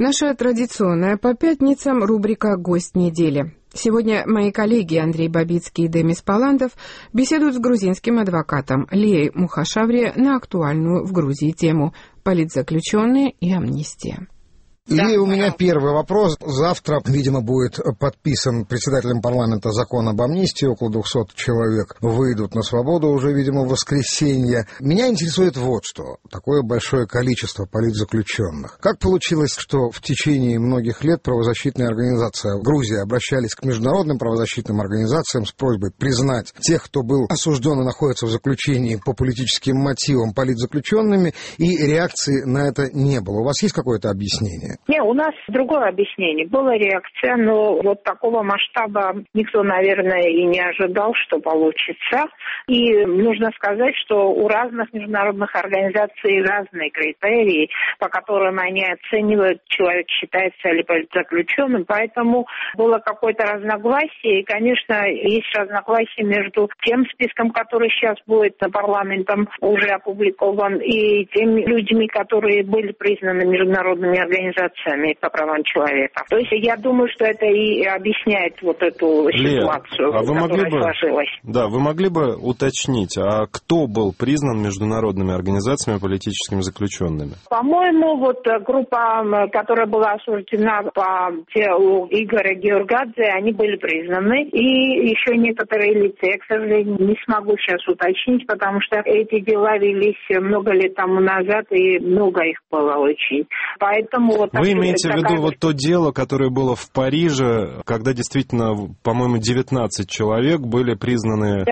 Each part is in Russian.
Наша традиционная по пятницам рубрика «Гость недели». Сегодня мои коллеги Андрей Бабицкий и Демис Паландов беседуют с грузинским адвокатом Лией Мухашаври на актуальную в Грузии тему «Политзаключенные и амнистия». Лия, у меня первый вопрос. Завтра, видимо, будет подписан председателем парламента закон об амнистии. Около 200 человек выйдут на свободу уже, видимо, в воскресенье. Меня интересует вот что. Такое большое количество политзаключенных. Как получилось, что в течение многих лет правозащитные организации в Грузии обращались к международным правозащитным организациям с просьбой признать тех, кто был осужден и находится в заключении по политическим мотивам, политзаключенными, и реакции на это не было? У вас есть какое-то объяснение? Нет, у нас другое объяснение. Была реакция, но вот такого масштаба никто, наверное, и не ожидал, что получится. И нужно сказать, что у разных международных организаций разные критерии, по которым они оценивают, человек считается ли политзаключенным. Поэтому было какое-то разногласие. И, конечно, есть разногласие между тем списком, который сейчас будет парламентом уже опубликован, и теми людьми, которые были признаны международными организациями по правам человека. То есть я думаю, что это и объясняет вот эту ситуацию, которая сложилась. Да, вы могли бы уточнить, а кто был признан международными организациями политическими заключенными? По-моему, вот группа, которая была осуждена по делу Игоря Георгадзе, они были признаны. И еще некоторые лица, я, к сожалению, не смогу сейчас уточнить, потому что эти дела велись много лет тому назад, и много их было очень. Поэтому вот вы имеете в виду вот то дело, которое было в Париже, когда действительно, по-моему, 19 человек были признаны...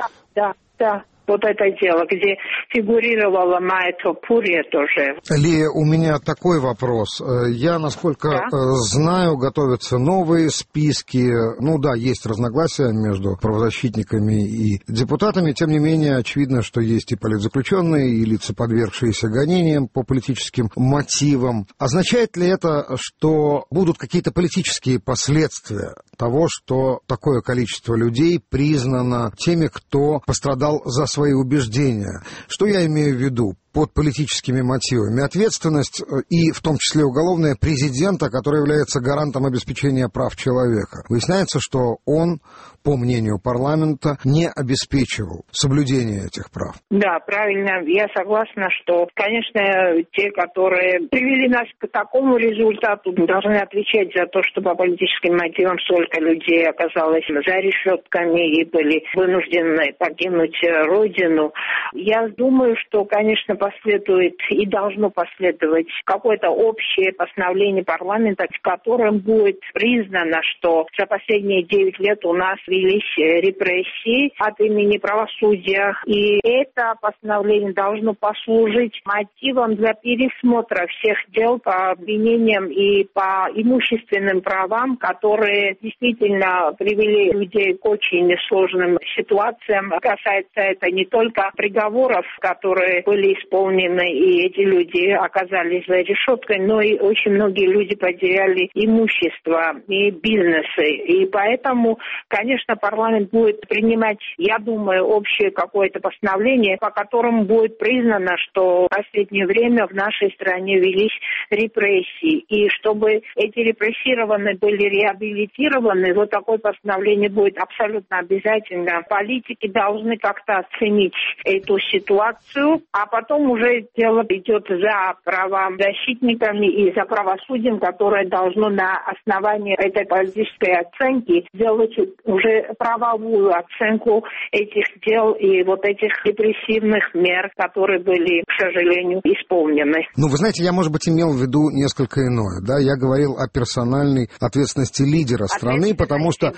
Да. Вот это дело, где фигурировала Майя Топурия тоже. Лия, у меня такой вопрос. Я, насколько знаю, готовятся новые списки. Ну да, есть разногласия между правозащитниками и депутатами. Тем не менее, очевидно, что есть и политзаключенные, и лица, подвергшиеся гонениям по политическим мотивам. Означает ли это, что будут какие-то политические последствия того, что такое количество людей признано теми, кто пострадал за свои убеждения? Что я имею в виду под политическими мотивами? Ответственность, и в том числе уголовная, президента, который является гарантом обеспечения прав человека. Выясняется, что он, по мнению парламента, не обеспечивал соблюдение этих прав. Да, правильно. Я согласна, что, конечно, те, которые привели нас к такому результату, должны отвечать за то, что по политическим мотивам столько людей оказалось за решетками и были вынуждены покинуть родину. Я думаю, что, конечно, последует и должно последовать какое-то общее постановление парламента, в котором будет признано, что за последние 9 лет у нас велись репрессии от имени правосудия. И это постановление должно послужить мотивом для пересмотра всех дел по обвинениям и по имущественным правам, которые действительно привели людей к очень сложным ситуациям. Касается это не только приговоров, которые были исполнены, и эти люди оказались за решеткой, но и очень многие люди потеряли имущество и бизнесы. И поэтому, конечно, парламент будет принимать, я думаю, общее какое-то постановление, по которому будет признано, что в последнее время в нашей стране велись репрессии. И чтобы эти репрессированные были реабилитированы, вот такое постановление будет абсолютно обязательно. Политики должны как-то оценить эту ситуацию, а потом уже дело идет за правозащитниками и за правосудием, которое должно на основании этой политической оценки сделать уже правовую оценку этих дел и вот этих репрессивных мер, которые были, к сожалению, исполнены. Ну, вы знаете, я, может быть, имел в виду несколько иное, да, я говорил о персональной ответственности лидера страны, потому что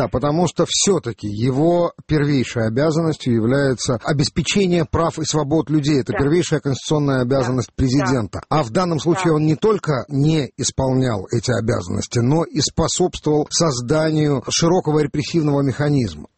все-таки его первейшей обязанностью является обеспечение прав и свобод людей. Это первейшая конституционная обязанность президента. А в данном случае он не только не исполнял эти обязанности, но и способствовал созданию широкого репрессивного механизма.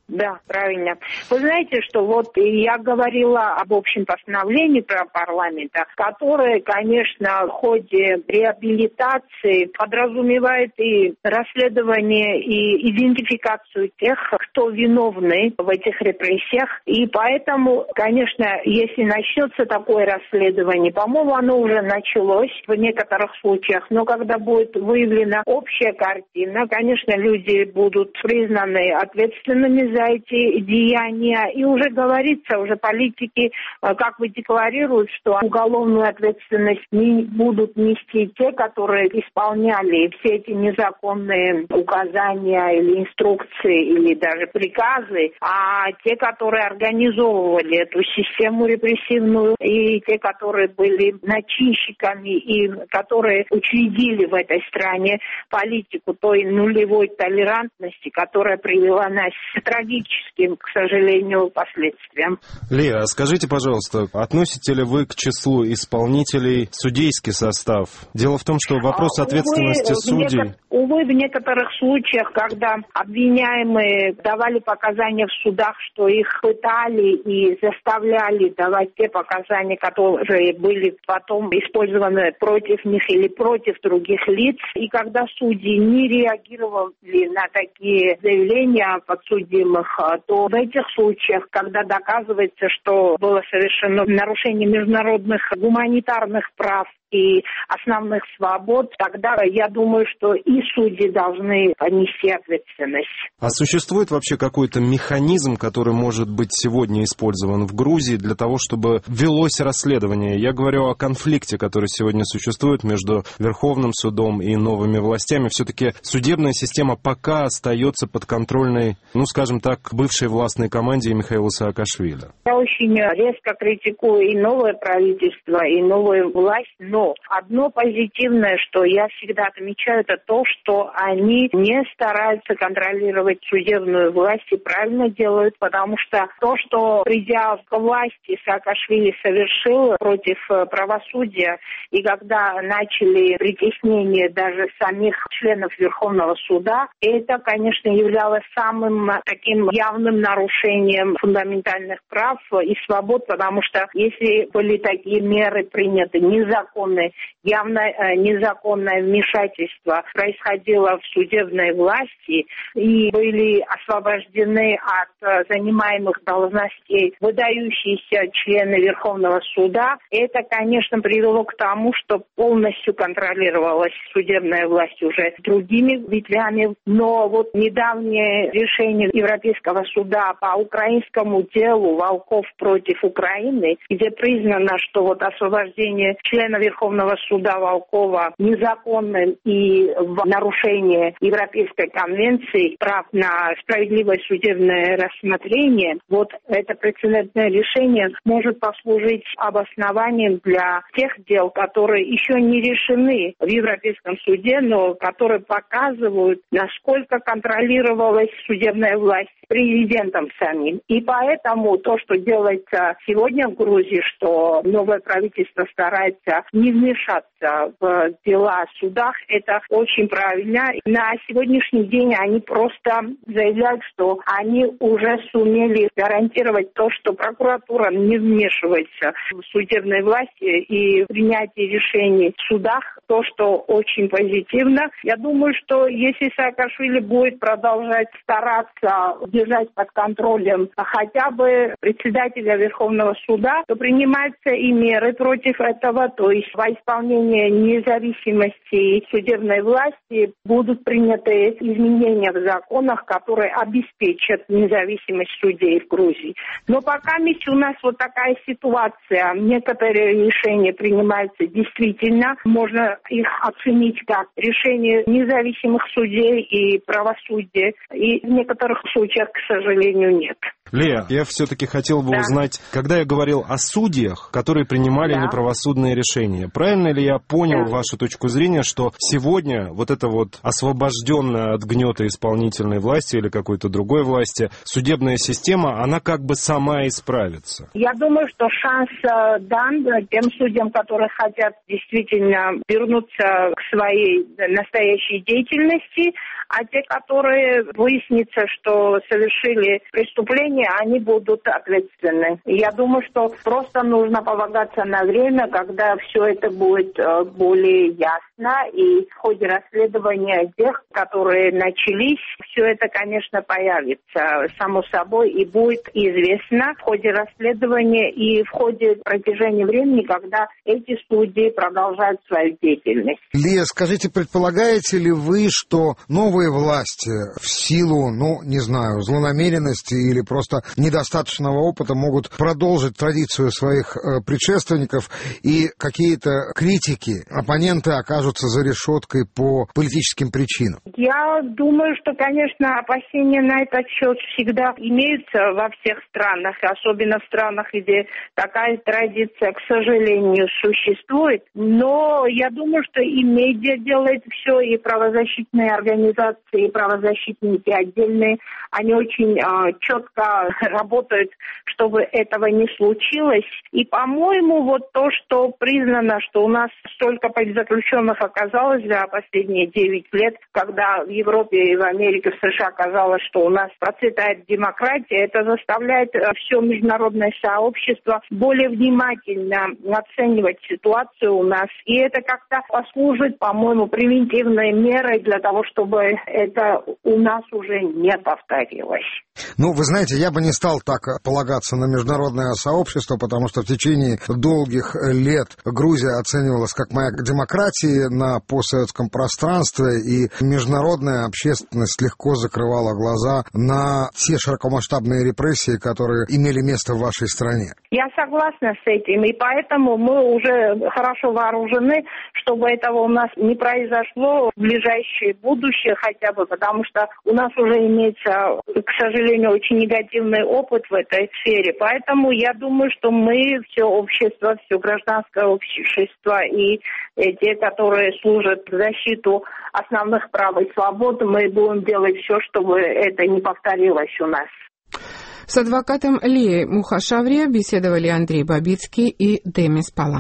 Да, правильно. Вы знаете, что вот я говорила об общем постановлении парламента, которое, конечно, в ходе реабилитации подразумевает и расследование, и идентификацию тех, кто виновны в этих репрессиях. И поэтому, конечно, если начнется такое расследование, по-моему, оно уже началось в некоторых случаях, но когда будет выявлена общая картина, конечно, люди будут признаны ответственными за эти деяния. И уже говорится, уже политики как бы декларируют, что уголовную ответственность не будут нести те, которые исполняли все эти незаконные указания или инструкции, или даже приказы, а те, которые организовывали эту систему репрессивную, и те, которые были начинщиками, и которые учредили в этой стране политику той нулевой толерантности, которая привела нас к трагическим, к сожалению, последствиям. Лия, скажите, пожалуйста, относите ли вы к числу исполнителей судейский состав? Дело в том, что вопрос ответственности судей... Увы, в некоторых случаях, когда обвиняемые давали показания в судах, что их пытали и заставляли давать те показания, которые были потом использованы против них или против других лиц, и когда судьи не реагировали на такие заявления подсудимых, то в этих случаях, когда доказывается, что было совершено нарушение международных гуманитарных прав и основных свобод, тогда я думаю, что и судьи должны понести ответственность. А существует вообще какой-то механизм, который может быть сегодня использован в Грузии для того, чтобы велось расследование? Я говорю о конфликте, который сегодня существует между Верховным судом и новыми властями. Все-таки судебная система пока остается подконтрольной, ну, скажем так, бывшей властной команде Михаила Саакашвили. Я очень резко критикую и новое правительство, и новую власть, но одно позитивное, что я всегда отмечаю, это то, что они не стараются контролировать судебную власть и правильно делают, потому что то, что, придя к власти, Саакашвили совершил против правосудия, и когда начали притеснение даже самих членов Верховного суда, это, конечно, являлось самым таким явным нарушением фундаментальных прав и свобод, потому что если были такие меры приняты незаконные, явно незаконное вмешательство происходило в судебной власти и были освобождены от занимаемых должностей выдающиеся члены Верховного суда, это, конечно, привело к тому, что полностью контролировалась судебная власть уже другими ветвями. Но вот недавнее решение Европейского суда по украинскому делу «Волков против Украины», где признано, что вот освобождение члена Верховного суда Волкова незаконным и в нарушение Европейской конвенции прав на справедливое судебное рассмотрение, вот это прецедентное решение может послужить обоснованием для тех дел, которые еще не решены в Европейском суде, но которые показывают, насколько контролировалась судебная власть президентом самим. И поэтому то, что делается сегодня в Грузии, что новое правительство старается не вмешаться в дела в судах, это очень правильно. На сегодняшний день они просто заявляют, что они уже сумели гарантировать то, что прокуратура не вмешивается в судебной власти и принятие решений в судах, то, что очень позитивно. Я думаю, что если Саакашвили будет продолжать стараться держать под контролем хотя бы председателя Верховного суда, то принимаются и меры против этого, то есть во исполнение независимости судебной власти будут приняты изменения в законах, которые обеспечат независимость судей в Грузии. Но пока у нас вот такая ситуация, некоторые решения принимаются действительно, можно их оценить как решение независимых судей и правосудия, и в некоторых случаях, к сожалению, нет. Лея, я все-таки хотел бы узнать, когда я говорил о судьях, которые принимали неправосудные решения, правильно ли я понял вашу точку зрения, что сегодня вот эта вот освобожденная от гнета исполнительной власти или какой-то другой власти судебная система, она как бы сама исправится? Я думаю, что шанс дан тем судьям, которые хотят действительно вернуться к своей настоящей деятельности, а те, которые выяснится, что совершили преступление, они будут ответственны. Я думаю, что просто нужно полагаться на время, когда все это будет более ясно, и в ходе расследования тех, которые начались, все это, конечно, появится само собой и будет известно в ходе расследования и в ходе протяжения времени, когда эти судьи продолжают свою деятельность. Лия, скажите, предполагаете ли вы, что новые власти в силу, не знаю, злонамеренности или просто недостаточного опыта могут продолжить традицию своих предшественников, и какие-то критики, оппоненты окажутся за решеткой по политическим причинам? Я думаю, что, конечно, опасения на этот счет всегда имеются во всех странах, особенно в странах, где такая традиция, к сожалению, существует. Но я думаю, что и медиа делает все, и правозащитные организации, и правозащитники отдельные, они очень четко работают, чтобы этого не случилось. И, по-моему, вот то, что признано, что у нас столько политзаключенных оказалось за последние 9 лет, когда в Европе и в Америке, в США оказалось, что у нас процветает демократия, это заставляет все международное сообщество более внимательно оценивать ситуацию у нас. И это как-то послужит, по-моему, превентивной мерой для того, чтобы это у нас уже не повторилось. Вы знаете, я бы не стал так полагаться на международное сообщество, потому что в течение долгих лет Грузия оценивалась как маяк демократии на постсоветском пространстве, и международная общественность легко закрывала глаза на те широкомасштабные репрессии, которые имели место в вашей стране. Я согласна с этим, и поэтому мы уже хорошо вооружены, чтобы этого у нас не произошло в ближайшее будущее хотя бы, потому что у нас уже имеется, к сожалению, очень негативный опыт в этой сфере. Поэтому я думаю, что мы, все общество, все гражданское общество и те, которые служат в защиту основных прав и свобод, мы будем делать все, чтобы это не повторилось у нас. С адвокатом Леей Мухашаври беседовали Андрей Бабицкий и Демис Паландов.